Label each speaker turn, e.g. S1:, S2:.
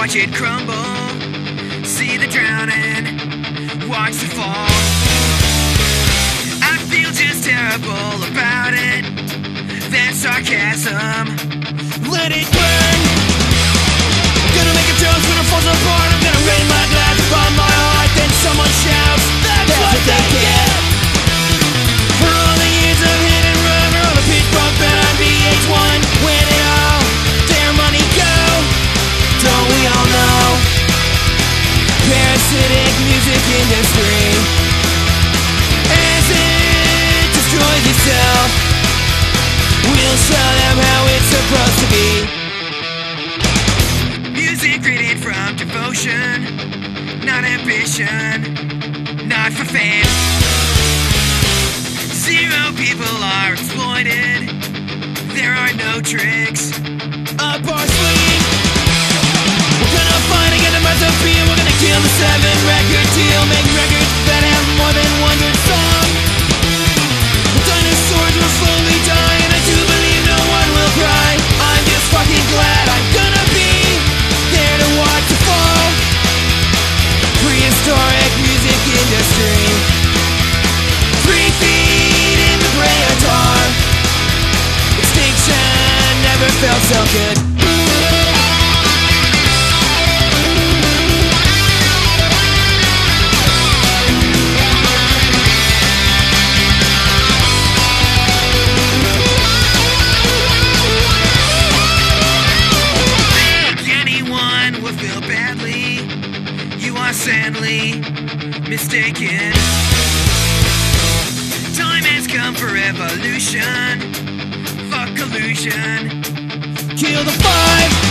S1: watch it crumble, see the drowning, watch the fall. I feel just terrible about it. That sarcasm, let it burn. Gonna make a joke when it falls apart. I'm gonna rain my glass upon my heart. Then someone shouts, that's what they get. For all the years of hit and run, for all the pitch bump and on VH1, when it all their money go, don't we all know? Parasitic music industry, as it destroys itself, we'll show them how it's supposed to be. Music written from devotion, not ambition, not for fame. Zero people are exploited, there are no tricks up our sleeve. We're gonna find again the recipe, we're gonna kill the 7-record deal, make records that have more than one good song. The dinosaurs will slowly die, and I do believe no one will cry. I'm just fucking glad I'm gonna be there to watch the fall. Prehistoric music industry, 3 feet in the gray or tar. Extinction never felt so good. Feel badly, you are sadly mistaken. Time has come for evolution, fuck collusion, kill the 5.